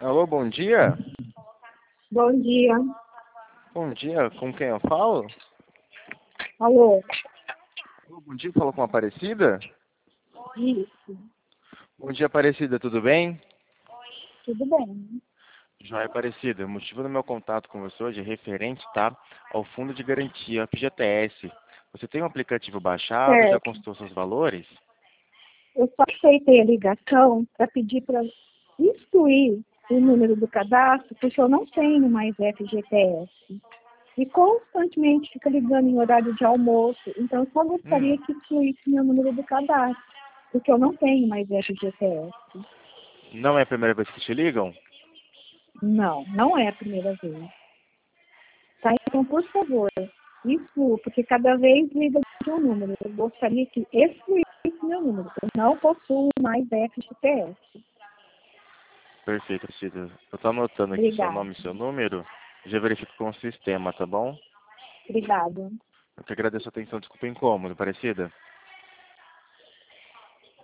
Alô, bom dia? Bom dia. Bom dia, com quem eu falo? Alô? Alô, bom dia, falo com a Aparecida? Isso. Bom dia, Aparecida, tudo bem? Tudo bem? Joia, Aparecida, o motivo do meu contato com você hoje é referente, tá, ao Fundo de Garantia, FGTS. Você tem um aplicativo baixado, já Certo. consultou seus valores? Eu só aceitei a ligação para pedir para excluir o número do cadastro, porque eu não tenho mais FGTS. E constantemente fica ligando em horário de almoço. Então, eu só gostaria que excluísse meu número do cadastro, porque eu não tenho mais FGTS. Não é a primeira vez que te ligam? Não, não é a primeira vez. Tá? Então, por favor, exclua, porque cada vez liga de um número. Eu gostaria que excluísse meu número. Eu não possuo mais FGTS. Perfeito, Aparecida. Eu tô anotando aqui seu Obrigada. nome e seu número, já verifico com o sistema, tá bom? Obrigada. Eu que agradeço a atenção, desculpa o incômodo, Aparecida.